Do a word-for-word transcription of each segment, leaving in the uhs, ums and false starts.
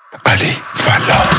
علی فلاح.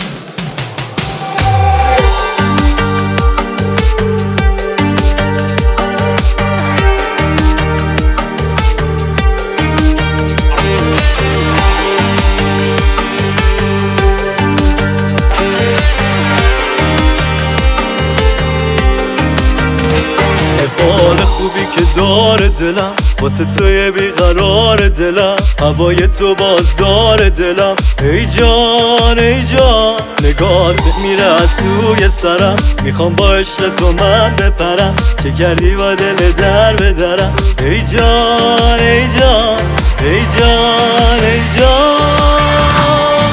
حال خوبی که داره دلم واسه توی بیقرار دلم، هوای تو بازدار دلم. ای جان ای جان نگات میره از توی سرم، میخوام با عشق تو من بپرم، چه کردی با دل در بدرم. ای جان ای جان ای جان ای جان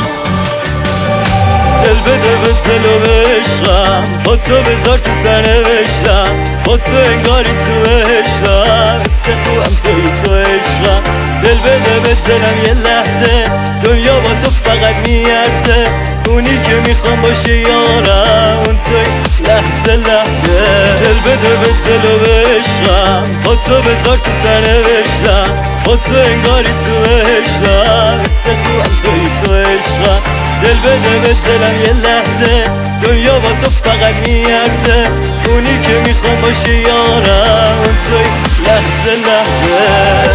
دل بده به دل و به عشقم، با تو بذار تو سرنوشتم، با تو انگاری تو عشقم، مثل خوبم توی تو عشقم. دل بده به دلم یه لحظه، دنیا با تو فقط میارزه، اونی که میخوام باشه یارم، اون توی لحظه لحظه. دل بده به دل و به عشقم، با تو بذار تو سرنوشتم، با تو انگاری تو عشقم، مثل خوبم توی تو عشقم. دل بده به دلم یه لحظه، دنیا با تو فقط میارزه، اونی که میخوام باشه یارم، اون توی لحظه لحظه.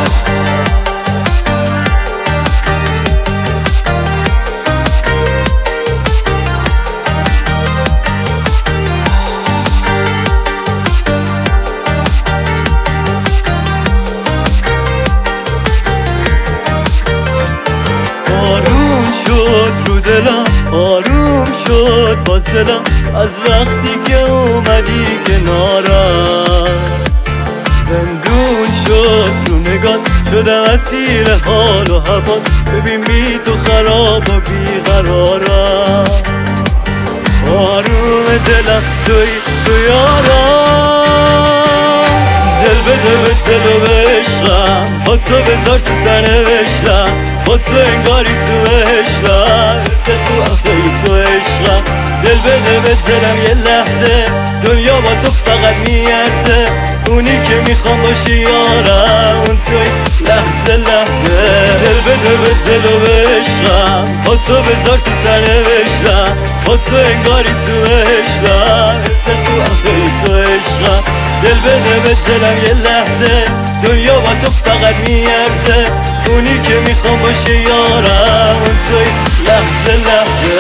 رو دلم آروم شد باز دلم، از وقتی که اومدی کنارم. زندون شد رو نگات، شدم اسیر حال و هوات، ببین بی تو خراب و بیقرارم. آروم دلم توی تو یارم، دل بده به دل و به عشقم، با تو بذار تو سرنوشتم، با تو انگاری تو عشقم، مثل خوبم توی تو عشقم. دل بده به دلم یه لحظه، دنیا با تو فقط میارزه، اونی که میخوام باشه یارم، اون توی لحظه لحظه. دل بده به دل و به عشقم، با تو بذار تو سرنوشتم، با تو انگاری تو عشقم، مثل خوبم توی تو عشقم. دل بده به دلم یه لحظه، دنیا با تو فقط میارزه، اونی که میخوام باشه یارم، اون توی لحظه لحظه.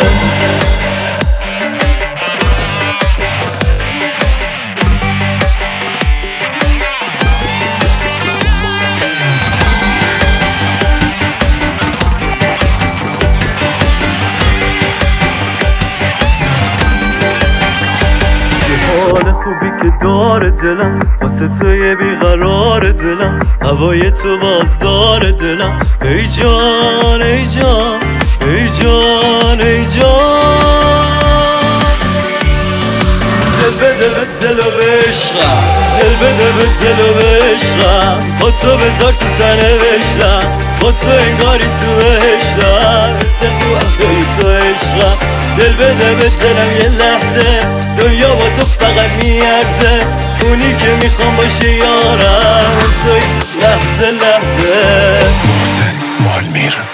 حال خوبی که داره دلم واسه توی بیقرار دلم، هوای تو بازدار دلم. ای جان ای جان ای جان ای جان دل بده به دل و به عشقم، دل بده به دل و به عشقم، با تو بذار تو سرنوشتم، با تو انگاری تو عشقم، مثل خوبم توی تو عشقم. دل بده به دلم یه لحظه، دنیا با تو فقط میارزه، اونی که میخوام باشه یارم، اون توی لحظه لحظه. محسن مالمیر.